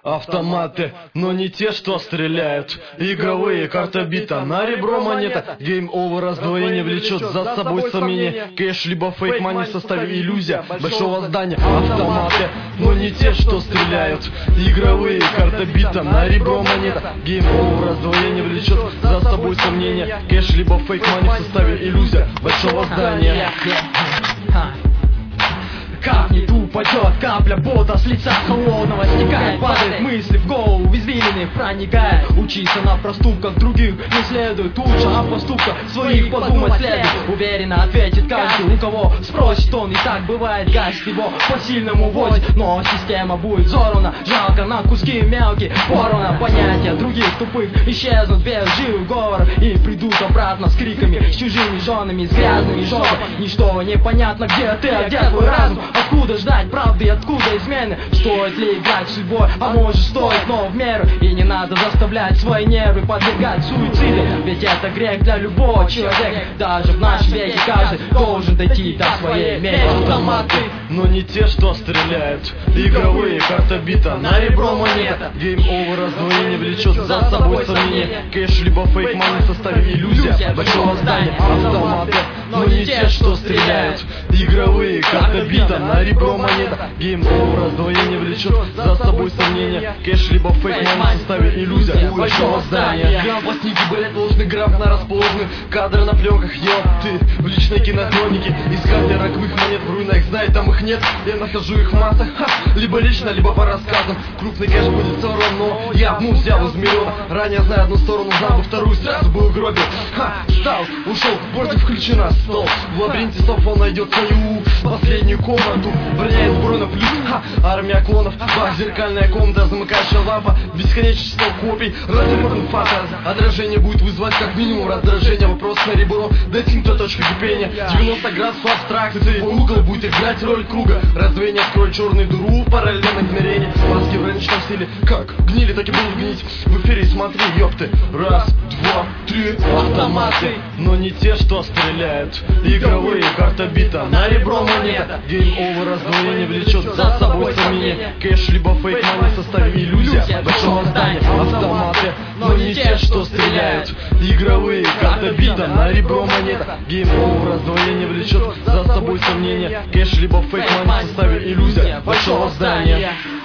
Автоматы, но не те, что стреляют. Игровые, карта бита, на ребро монета. Game over, раздвоение влечет за собой сомнение. Кэш либо фейк мани в составе иллюзия большого здания. Автоматы, но не те, что стреляют. Игровые, карта бита, на ребро монета. Game over, раздвоение влечет за собой сомнение. Кэш либо фейк мани в составе иллюзия большого здания. Капнет, упадет капля пота с лица холодного, стекает, падает мысли в голову, извилины проникает. Учиться на проступках других не следует, лучше о поступках своих подумать следует. Уверенно ответит каждый, у кого спросит, он и так бывает, гасит его по-сильному возит. Но система будет взорвана, жалко на куски мелкие, порвана. Понятия других тупых исчезнут без живых говоров и придут обратно с криками, с чужими женами, с грязными жопами. Ничто непонятно, где ты, а где твой разум? Откуда ждать правды и откуда измены? Стоит ли играть судьбой, а может стоит, но в меру. И не надо заставлять свои нервы подвергать суициде, ведь это грех для любого человека. Даже в нашем веке каждый должен дойти до своей мечты. Автоматы, но не те, что стреляют. Игровые, карта бита, на ребро монета. Game over, раздвоение влечет за собой сомнение. Кэш либо фейк мани в составе иллюзия большого здания. Автоматы, но не те, что стреляют. Игровые, карта бита, на ребро монета. Game over, раздвоение влечет за собой сомнение. Кэш либо фейк мани в составе иллюзия большого здания. Грамм пластинки были ложны, грамотно расположены. Кадры на пленках, ёпты, в личной кинохронике. Искатель роковых монет в руинах, знает, там их нет. Я нахожу их в массах, либо лично, либо по рассказам. Крупный кэш будет сорван, но я одну взял из миллиона. Ранее знаю одну сторону, знал бы вторую, сразу бы угробил. Встал, ушел, борти включена, стол. В лабиринте слов он найдет свою последнюю комнату. Броня из бурона плюс, армия клонов. Бах, зеркальная комната, замыкающая лампа. Бесконечное число копий, разработан фото. Отражение будет вызывать как минимум раздражение. Вопрос на ребро, достигнуть точки кипения. 90 градусов абстракции, твой угол будет играть роль круга. Раздвоение откроет черную дыру в параллельном измерении. Маски в рыночном стиле, как гнили, так и будут гнить. В эфире смотри, ёпты. Раз, два, три. Автоматы, но не те, что стреляют. Игровые, карта бита, на ребро монета. Game over, раздвоение влечет за собой сомнение. Кэш либо фейк мани в составе иллюзия большого здания. Автоматы, но не те, что стреляют. Игровые, карта бита, на ребро монета. Game over, раздвоение влечет за собой сомнение. Кэш либо фейк мани в составе иллюзия большого здания.